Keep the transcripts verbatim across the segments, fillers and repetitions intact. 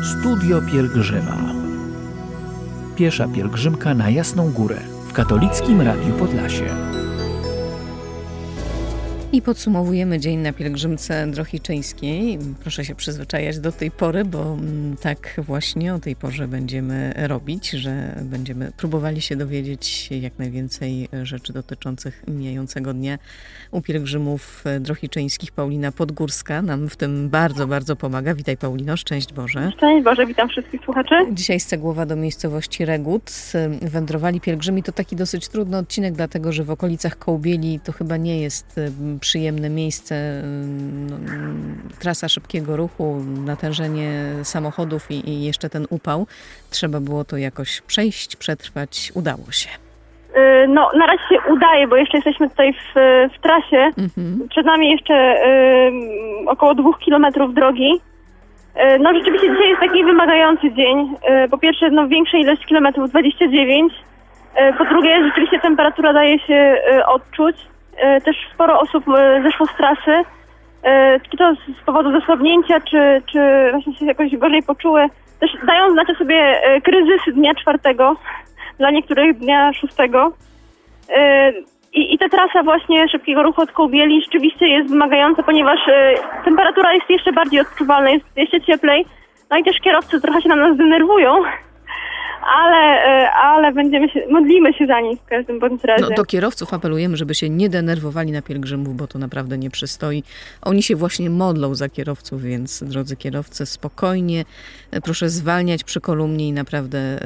Studio Pielgrzyma. Piesza pielgrzymka na Jasną Górę w Katolickim Radiu Podlasie. I podsumowujemy dzień na pielgrzymce Drohiczyńskiej. Proszę się przyzwyczajać do tej pory, bo tak właśnie o tej porze będziemy robić, że będziemy próbowali się dowiedzieć jak najwięcej rzeczy dotyczących mijającego dnia u pielgrzymów drohiczyńskich. Paulina Podgórska nam w tym bardzo, bardzo pomaga. Witaj, Paulino, szczęść Boże. Szczęść Boże, witam wszystkich słuchaczy. Dzisiaj z Cegłowa do miejscowości Regód wędrowali pielgrzymi. To taki dosyć trudny odcinek, dlatego że w okolicach Kołbieli to chyba nie jest przyjemne miejsce, no, trasa szybkiego ruchu, natężenie samochodów i, i jeszcze ten upał. Trzeba było to jakoś przejść, przetrwać. Udało się. No, na razie się udaje, bo jeszcze jesteśmy tutaj w, w trasie. Mhm. Przed nami jeszcze y, około dwóch kilometrów drogi. Y, no rzeczywiście dzisiaj jest taki wymagający dzień. Y, po pierwsze, no większa ilość kilometrów, dwadzieścia dziewięć. Y, po drugie, rzeczywiście temperatura daje się y, odczuć. Też sporo osób zeszło z trasy, czy to z powodu zasłabnięcia, czy, czy właśnie się jakoś gorzej poczuły. Też dają znać o sobie kryzysy dnia czwartego, dla niektórych dnia szóstego. I, I ta trasa właśnie szybkiego ruchu od Kołbieli rzeczywiście jest wymagająca, ponieważ temperatura jest jeszcze bardziej odczuwalna, jest jeszcze cieplej. No i też kierowcy trochę się na nas denerwują. Ale, ale będziemy się, modlimy się za nich w każdym bądź razie. No, do kierowców apelujemy, żeby się nie denerwowali na pielgrzymów, bo to naprawdę nie przystoi. Oni się właśnie modlą za kierowców, więc drodzy kierowcy, spokojnie, proszę zwalniać przy kolumnie i naprawdę y,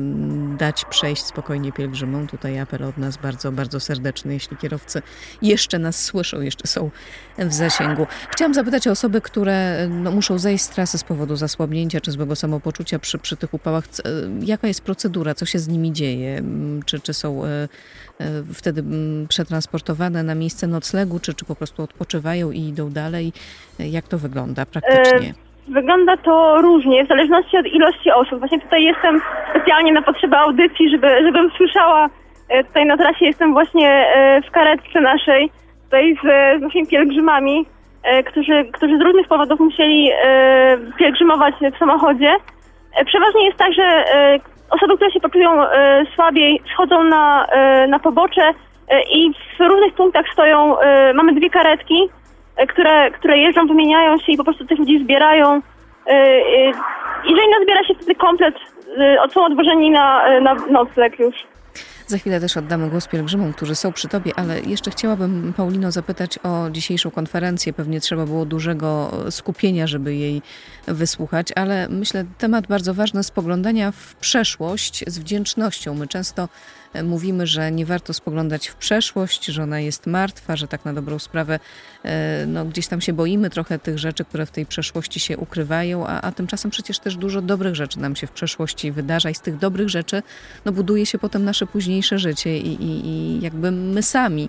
dać przejść spokojnie pielgrzymom. Tutaj apel od nas bardzo, bardzo serdeczny, jeśli kierowcy jeszcze nas słyszą, jeszcze są w zasięgu. Chciałam zapytać o osoby, które no, muszą zejść z trasy z powodu zasłabnięcia czy złego samopoczucia przy, przy tych upałach. Jaka jest procedura? Co się z nimi dzieje? Czy, czy są e, e, wtedy m, przetransportowane na miejsce noclegu, czy, czy po prostu odpoczywają i idą dalej? Jak to wygląda praktycznie? E, wygląda to różnie, w zależności od ilości osób. Właśnie tutaj jestem specjalnie na potrzeby audycji, żeby, żebym słyszała. E, tutaj na trasie jestem właśnie e, w karetce naszej, tutaj z, z naszymi pielgrzymami, e, którzy, którzy z różnych powodów musieli e, pielgrzymować w samochodzie. E, przeważnie jest tak, że e, osoby, które się poczują e, słabiej, schodzą na, e, na pobocze e, i w różnych punktach stoją, e, mamy dwie karetki, e, które, które jeżdżą, wymieniają się i po prostu tych ludzi zbierają. E, e, jeżeli nazbiera się wtedy komplet, e, są odwożeni na, e, na nocleg już. Za chwilę też oddamy głos pielgrzymom, którzy są przy tobie, ale jeszcze chciałabym, Paulino, zapytać o dzisiejszą konferencję. Pewnie trzeba było dużego skupienia, żeby jej wysłuchać, ale myślę, temat bardzo ważny, spoglądania w przeszłość z wdzięcznością. My często mówimy, że nie warto spoglądać w przeszłość, że ona jest martwa, że tak na dobrą sprawę no, gdzieś tam się boimy trochę tych rzeczy, które w tej przeszłości się ukrywają, a, a tymczasem przecież też dużo dobrych rzeczy nam się w przeszłości wydarza i z tych dobrych rzeczy no, buduje się potem nasze późniejsze życie i, i, i jakby my sami.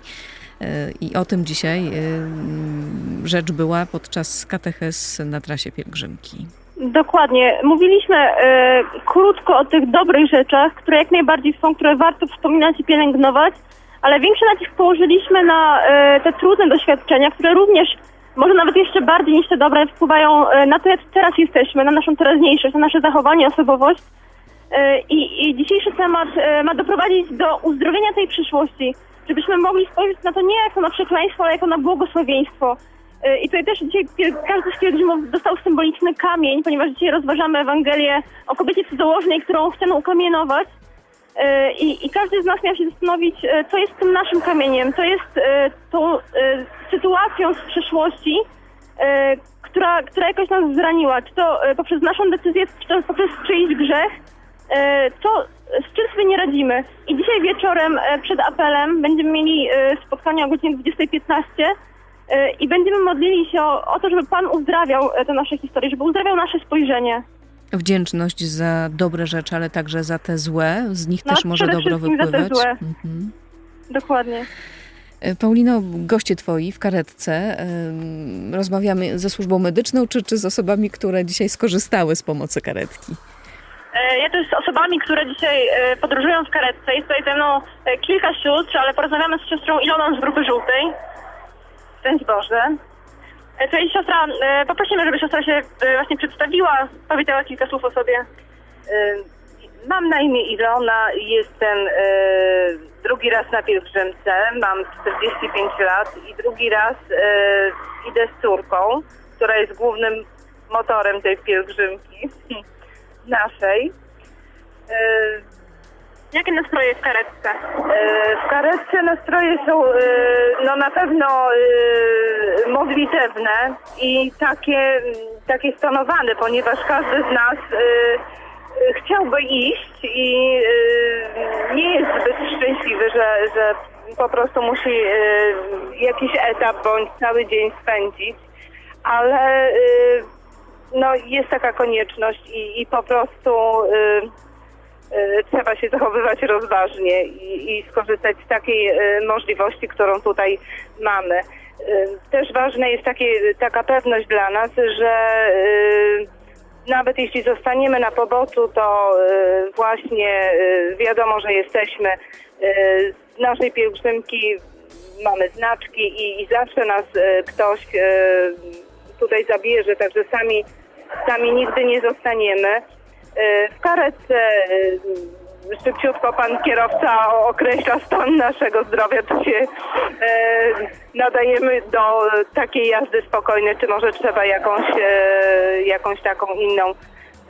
I o tym dzisiaj rzecz była podczas katechez na trasie pielgrzymki. Dokładnie. Mówiliśmy e, krótko o tych dobrych rzeczach, które jak najbardziej są, które warto wspominać i pielęgnować, ale większy nacisk położyliśmy na e, te trudne doświadczenia, które również, może nawet jeszcze bardziej niż te dobre, wpływają e, na to, jak teraz jesteśmy, na naszą teraźniejszość, na nasze zachowanie, osobowość. E, i, I dzisiejszy temat e, ma doprowadzić do uzdrowienia tej przyszłości, żebyśmy mogli spojrzeć na to nie jako na przekleństwo, ale jako na błogosławieństwo. I tutaj też dzisiaj każdy z pielgrzymów dostał symboliczny kamień, ponieważ dzisiaj rozważamy Ewangelię o kobiecie cudzołożnej, którą chcemy ukamienować. I, I każdy z nas miał się zastanowić, co jest tym naszym kamieniem, co jest tą sytuacją z przeszłości, która, która jakoś nas zraniła. Czy to poprzez naszą decyzję, czy to poprzez czyjś grzech, co, z czym sobie nie radzimy. I dzisiaj wieczorem przed apelem będziemy mieli spotkanie o godzinie dwudziestej piętnaście. I będziemy modlili się o, o to, żeby Pan uzdrawiał te nasze historie, żeby uzdrawiał nasze spojrzenie. Wdzięczność za dobre rzeczy, ale także za te złe. Z nich no, też może dobro wypływać. Za te złe. Mhm. Dokładnie. Paulino, goście twoi w karetce. Rozmawiamy ze służbą medyczną, czy, czy z osobami, które dzisiaj skorzystały z pomocy karetki? Ja też z osobami, które dzisiaj podróżują w karetce. Jest tutaj ze mną kilka sióstr, ale porozmawiamy z siostrą Iloną z grupy żółtej. Szczęść Boże. E, Cześć siostra, e, poprosimy, żeby siostra się e, właśnie przedstawiła, powiedziała kilka słów o sobie. E, Mam na imię Ilona i jestem e, drugi raz na pielgrzymce, mam czterdzieści pięć lat i drugi raz e, idę z córką, która jest głównym motorem tej pielgrzymki naszej. E, Jakie nastroje w karetce? E, W karetce nastroje są e, no na pewno e, modlitewne i takie, takie stonowane, ponieważ każdy z nas e, chciałby iść i e, nie jest zbyt szczęśliwy, że, że po prostu musi e, jakiś etap bądź cały dzień spędzić, ale e, no, jest taka konieczność i, i po prostu e, trzeba się zachowywać rozważnie i, i skorzystać z takiej e, możliwości, którą tutaj mamy. E, też ważna jest takie, taka pewność dla nas, że e, nawet jeśli zostaniemy na poboczu, to e, właśnie e, wiadomo, że jesteśmy e, z naszej pielgrzymki, mamy znaczki i, i zawsze nas e, ktoś e, tutaj zabierze, także sami, sami nigdy nie zostaniemy. W karetce szybciutko pan kierowca określa stan naszego zdrowia, czy się e, nadajemy do takiej jazdy spokojnej, czy może trzeba jakąś, e, jakąś taką inną e,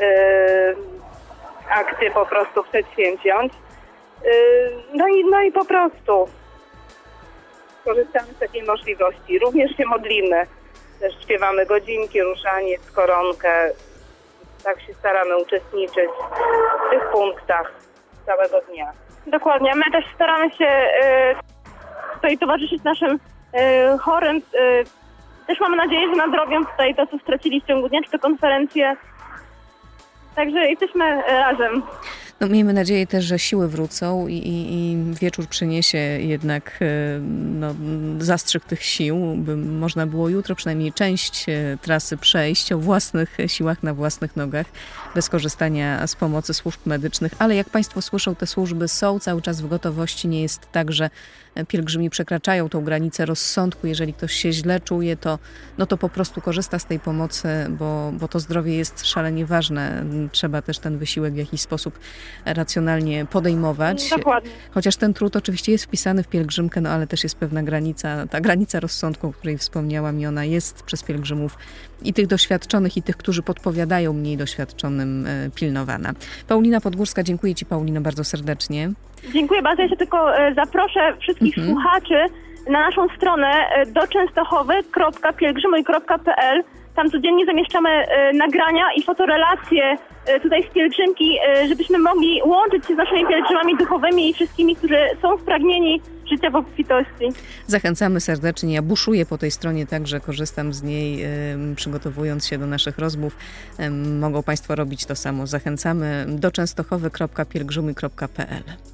akcję po prostu przedsięwziąć. E, no, i, no i po prostu korzystamy z takiej możliwości. Również się modlimy. Też śpiewamy godzinki, różaniec, koronkę. Tak się staramy uczestniczyć w tych punktach całego dnia. Dokładnie, my też staramy się e, tutaj towarzyszyć naszym e, chorym. E, też mamy nadzieję, że nadrobią tutaj to, co stracili w ciągu dnia, czy to konferencje. Także jesteśmy e, razem. No, miejmy nadzieję też, że siły wrócą i, i, i wieczór przyniesie jednak e, no, zastrzyk tych sił, by można było jutro przynajmniej część e, trasy przejść o własnych siłach, na własnych nogach, bez korzystania z pomocy służb medycznych. Ale jak Państwo słyszą, te służby są cały czas w gotowości. Nie jest tak, że pielgrzymi przekraczają tą granicę rozsądku. Jeżeli ktoś się źle czuje, to, no to po prostu korzysta z tej pomocy, bo, bo to zdrowie jest szalenie ważne. Trzeba też ten wysiłek w jakiś sposób racjonalnie podejmować. Dokładnie. Chociaż ten trud oczywiście jest wpisany w pielgrzymkę, no ale też jest pewna granica, ta granica rozsądku, o której wspomniałam, i ona jest przez pielgrzymów i tych doświadczonych, i tych, którzy podpowiadają mniej doświadczonym, pilnowana. Paulina Podgórska, dziękuję Ci, Paulino, bardzo serdecznie. Dziękuję bardzo. Ja się tylko e, zaproszę wszystkich Mhm. słuchaczy na naszą stronę e, do częstochowy kropka pielgrzymuj kropka p l. Tam codziennie zamieszczamy e, nagrania i fotorelacje e, tutaj z pielgrzymki, e, żebyśmy mogli łączyć się z naszymi pielgrzymami duchowymi i wszystkimi, którzy są spragnieni życia w obfitości. Zachęcamy serdecznie. Ja buszuję po tej stronie, także korzystam z niej, y, przygotowując się do naszych rozmów. Y, mogą Państwo robić to samo. Zachęcamy do częstochowy kropka pielgrzymuj kropka p l.